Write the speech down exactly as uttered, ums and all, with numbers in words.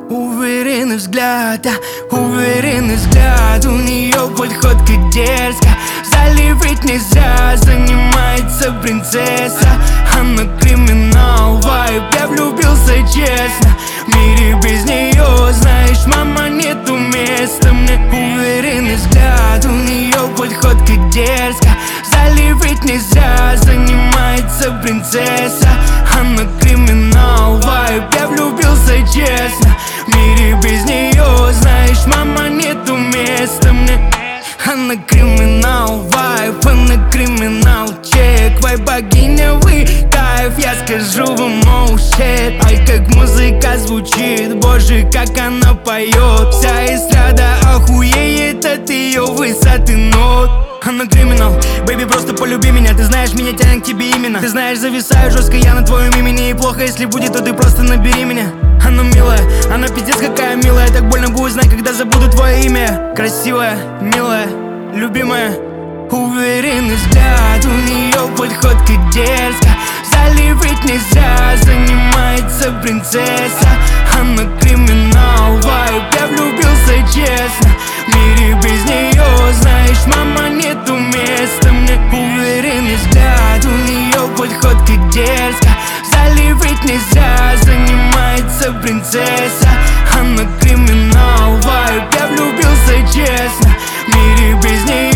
Уверенный взгляд, да, уверенный взгляд. У нее подходка дерзко, в зале ведь нельзя. Занимается принцесса, она криминал, вайб. Я влюбился честно, в мире без нее, знаешь, мама, нету места мне. Уверенный взгляд, у нее подходка дерзко, в зале ведь нельзя. Занимается принцесса, она криминал, вайб. Я влюбился честно, в мире без нее, знаешь, мама, нету места мне. Она криминал, вайб, она криминал, чек. Вайб богиня, вы кайф, я скажу вам, oh shit. Ай, как музыка звучит, боже, как она поет. Вся эстрада охуеет от ее высоты нот. Она криминал, бэйби, просто полюби меня. Ты знаешь, меня тянет к тебе именно. Ты знаешь, зависаю жестко я на твоем имени. И плохо, если будет, то ты просто набери меня. Она милая, она пиздец какая милая. Так больно будет знать, когда забуду твое имя. Красивая, милая, любимая. Уверенный взгляд, у нее подходка дерзко, в зале ведь нельзя. Занимается принцесса, она криминал, вайб. Я влюбился честно, в мире без нее, знаешь, мама, нету места мне. Уверенный взгляд, у нее подходка дерзко, в зале ведь нельзя. Занимается принцесса, она криминал, вайб. Я влюбился честно, в мире без нее,